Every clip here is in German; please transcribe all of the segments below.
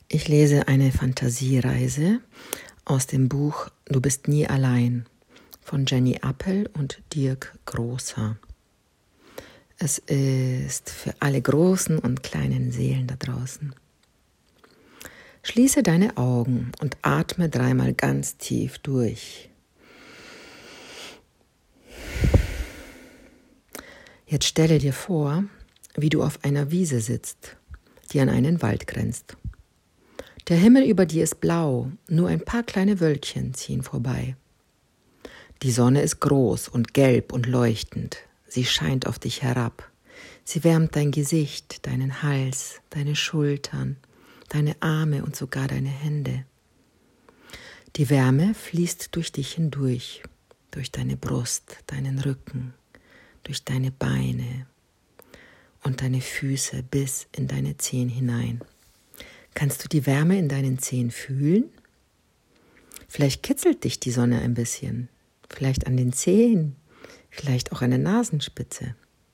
Ich lese eine Fantasiereise aus dem Buch Du bist nie allein von Jenny Appel und Dirk Grosser. Es ist für alle großen und kleinen Seelen da draußen. Schließe deine Augen und atme 3-mal ganz tief durch. Jetzt stelle dir vor, wie du auf einer Wiese sitzt, die an einen Wald grenzt. Der Himmel über dir ist blau, nur ein paar kleine Wölkchen ziehen vorbei. Die Sonne ist groß und gelb und leuchtend. Sie scheint auf dich herab. Sie wärmt dein Gesicht, deinen Hals, deine Schultern, deine Arme und sogar deine Hände. Die Wärme fließt durch dich hindurch, durch deine Brust, deinen Rücken, durch deine Beine und deine Füße bis in deine Zehen hinein. Kannst du die Wärme in deinen Zehen fühlen? Vielleicht kitzelt dich die Sonne ein bisschen, vielleicht an den Zehen, vielleicht auch an der Nasenspitze.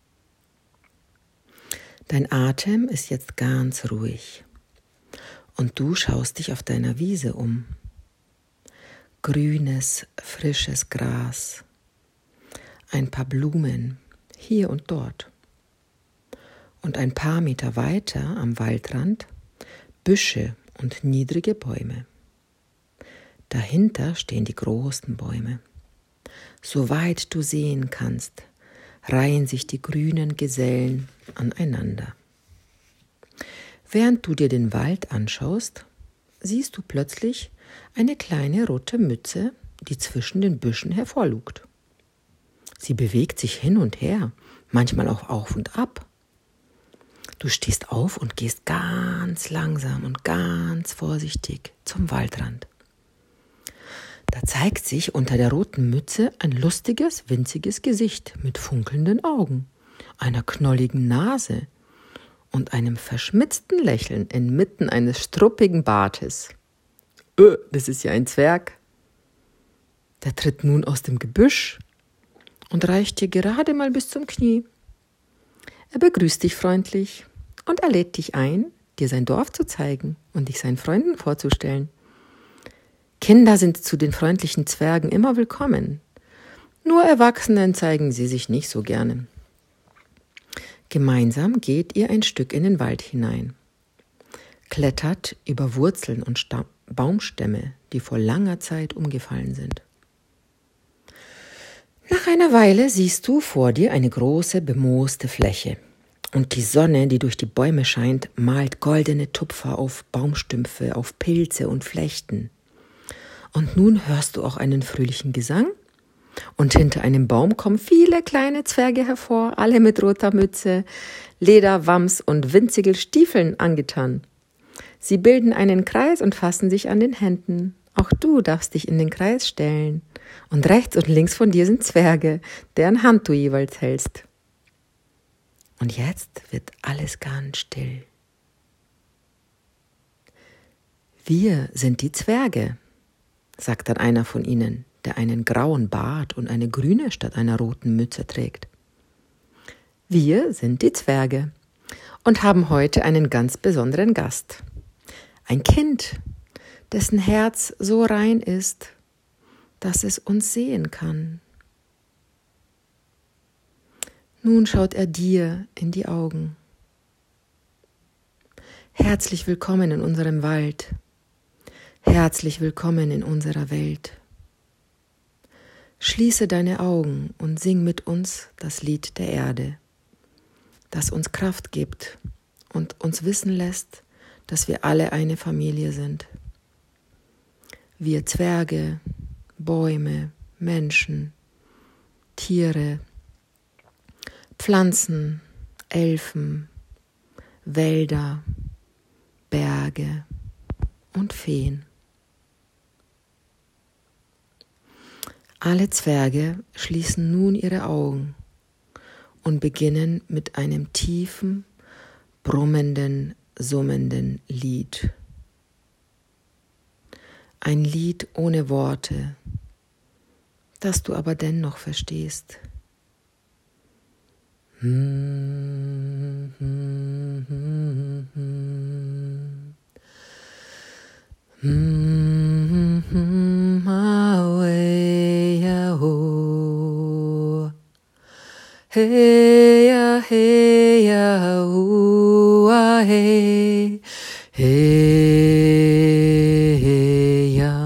Dein Atem ist jetzt ganz ruhig und du schaust dich auf deiner Wiese um. Grünes, frisches Gras, ein paar Blumen hier und dort. Und ein paar Meter weiter am Waldrand Büsche und niedrige Bäume. Dahinter stehen die großen Bäume. Soweit du sehen kannst, reihen sich die grünen Gesellen aneinander. Während du dir den Wald anschaust, siehst du plötzlich eine kleine rote Mütze, die zwischen den Büschen hervorlugt. Sie bewegt sich hin und her, manchmal auch auf und ab. Du stehst auf und gehst ganz langsam und ganz vorsichtig zum Waldrand. Da zeigt sich unter der roten Mütze ein lustiges, winziges Gesicht mit funkelnden Augen, einer knolligen Nase und einem verschmitzten Lächeln inmitten eines struppigen Bartes. Das ist ja ein Zwerg. Der tritt nun aus dem Gebüsch und reicht dir gerade mal bis zum Knie. Er begrüßt dich freundlich und er lädt dich ein, dir sein Dorf zu zeigen und dich seinen Freunden vorzustellen. Kinder sind zu den freundlichen Zwergen immer willkommen. Nur Erwachsenen zeigen sie sich nicht so gerne. Gemeinsam geht ihr ein Stück in den Wald hinein, klettert über Wurzeln und Baumstämme, die vor langer Zeit umgefallen sind. Nach einer Weile siehst du vor dir eine große, bemooste Fläche. Und die Sonne, die durch die Bäume scheint, malt goldene Tupfer auf Baumstümpfe, auf Pilze und Flechten. Und nun hörst du auch einen fröhlichen Gesang. Und hinter einem Baum kommen viele kleine Zwerge hervor, alle mit roter Mütze, Lederwams und winzigen Stiefeln angetan. Sie bilden einen Kreis und fassen sich an den Händen. Auch du darfst dich in den Kreis stellen. Und rechts und links von dir sind Zwerge, deren Hand du jeweils hältst. Und jetzt wird alles ganz still. Wir sind die Zwerge, sagt dann einer von ihnen, der einen grauen Bart und eine grüne statt einer roten Mütze trägt. Wir sind die Zwerge und haben heute einen ganz besonderen Gast. Ein Kind, dessen Herz so rein ist, dass es uns sehen kann. Nun schaut er dir in die Augen. Herzlich willkommen in unserem Wald. Herzlich willkommen in unserer Welt. Schließe deine Augen und sing mit uns das Lied der Erde, das uns Kraft gibt und uns wissen lässt, dass wir alle eine Familie sind. Wir Zwerge, Bäume, Menschen, Tiere, Pflanzen, Elfen, Wälder, Berge und Feen. Alle Zwerge schließen nun ihre Augen und beginnen mit einem tiefen, brummenden, summenden Lied. Ein Lied ohne Worte, das du aber dennoch verstehst. Hey ya, hey ya, hey, hey ya,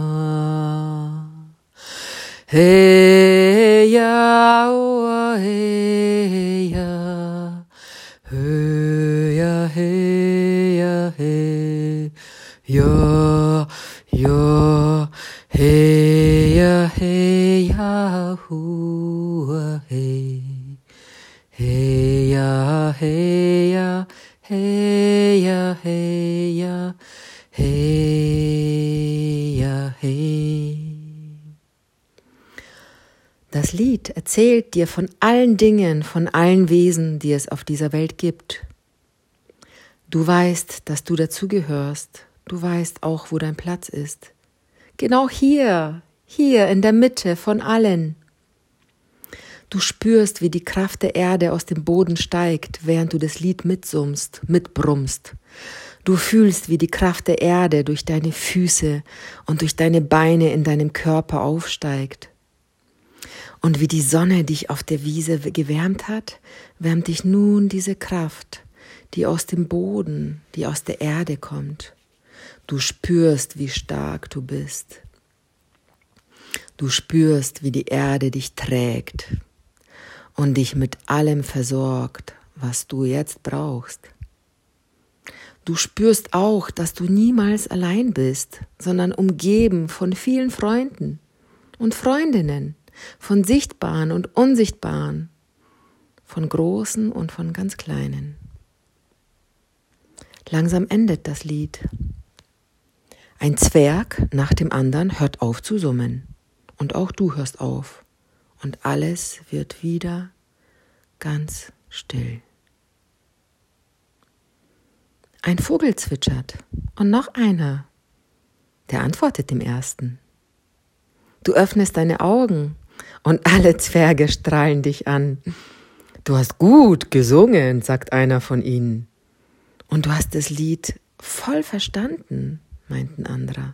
hey ya, hey ya, hey ya, hey ya, hey ya, ya, hey ya, hey ya, hey. Hey ya, hey ya, hey ya, hey ya, hey ya, hey. Das Lied erzählt dir von allen Dingen, von allen Wesen, die es auf dieser Welt gibt. Du weißt, dass du dazugehörst. Du weißt auch, wo dein Platz ist. Genau hier in der Mitte von allen. Du spürst, wie die Kraft der Erde aus dem Boden steigt, während du das Lied mitsummst, mitbrummst. Du fühlst, wie die Kraft der Erde durch deine Füße und durch deine Beine in deinem Körper aufsteigt. Und wie die Sonne dich auf der Wiese gewärmt hat, wärmt dich nun diese Kraft, die aus dem Boden, die aus der Erde kommt. Du spürst, wie stark du bist. Du spürst, wie die Erde dich trägt und dich mit allem versorgt, was du jetzt brauchst. Du spürst auch, dass du niemals allein bist, sondern umgeben von vielen Freunden und Freundinnen, von sichtbaren und unsichtbaren, von großen und von ganz kleinen. Langsam endet das Lied. Ein Zwerg nach dem anderen hört auf zu summen und auch du hörst auf. Und alles wird wieder ganz still. Ein Vogel zwitschert und noch einer, der antwortet dem ersten. Du öffnest deine Augen und alle Zwerge strahlen dich an. Du hast gut gesungen, sagt einer von ihnen. Und du hast das Lied voll verstanden, meint ein anderer.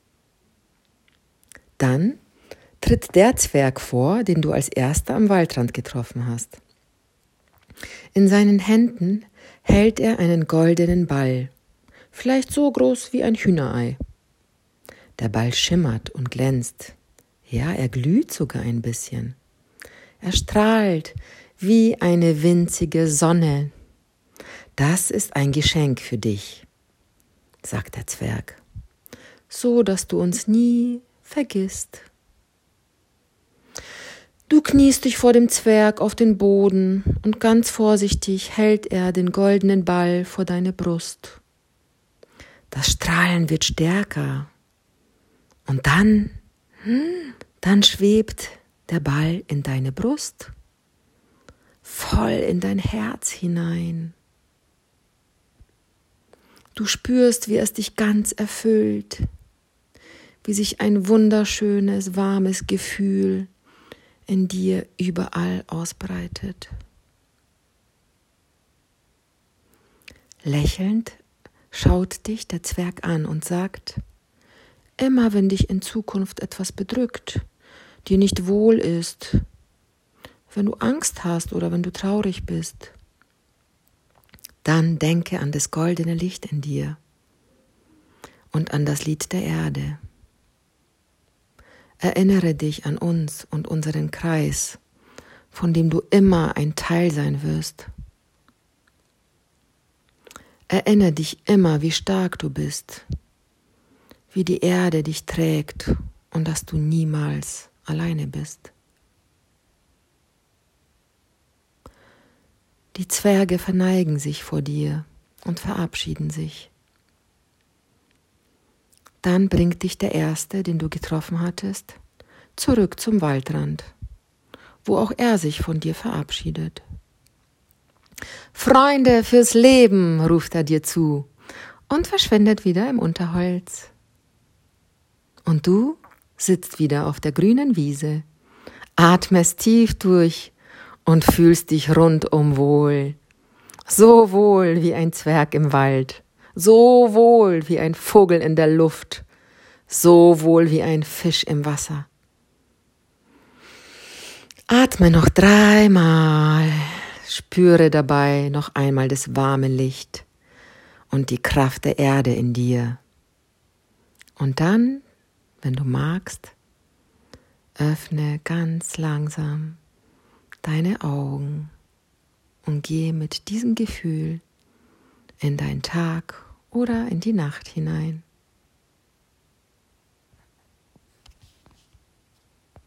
Dann tritt der Zwerg vor, den du als erster am Waldrand getroffen hast. In seinen Händen hält er einen goldenen Ball, vielleicht so groß wie ein Hühnerei. Der Ball schimmert und glänzt. Ja, er glüht sogar ein bisschen. Er strahlt wie eine winzige Sonne. Das ist ein Geschenk für dich, sagt der Zwerg, so dass du uns nie vergisst. Du kniest dich vor dem Zwerg auf den Boden und ganz vorsichtig hält er den goldenen Ball vor deine Brust. Das Strahlen wird stärker und dann schwebt der Ball in deine Brust, voll in dein Herz hinein. Du spürst, wie es dich ganz erfüllt, wie sich ein wunderschönes, warmes Gefühl in dir überall ausbreitet. Lächelnd schaut dich der Zwerg an und sagt: Immer wenn dich in Zukunft etwas bedrückt, dir nicht wohl ist, wenn du Angst hast oder wenn du traurig bist, dann denke an das goldene Licht in dir und an das Lied der Erde. Erinnere dich an uns und unseren Kreis, von dem du immer ein Teil sein wirst. Erinnere dich immer, wie stark du bist, wie die Erde dich trägt und dass du niemals alleine bist. Die Zwerge verneigen sich vor dir und verabschieden sich. Dann bringt dich der Erste, den du getroffen hattest, zurück zum Waldrand, wo auch er sich von dir verabschiedet. Freunde fürs Leben, ruft er dir zu und verschwindet wieder im Unterholz. Und du sitzt wieder auf der grünen Wiese, atmest tief durch und fühlst dich rundum wohl. So wohl wie ein Zwerg im Wald, so wohl wie ein Vogel in der Luft, so wohl wie ein Fisch im Wasser. Atme noch 3-mal, spüre dabei noch einmal das warme Licht und die Kraft der Erde in dir. Und dann, wenn du magst, öffne ganz langsam deine Augen und gehe mit diesem Gefühl in deinen Tag oder in die Nacht hinein.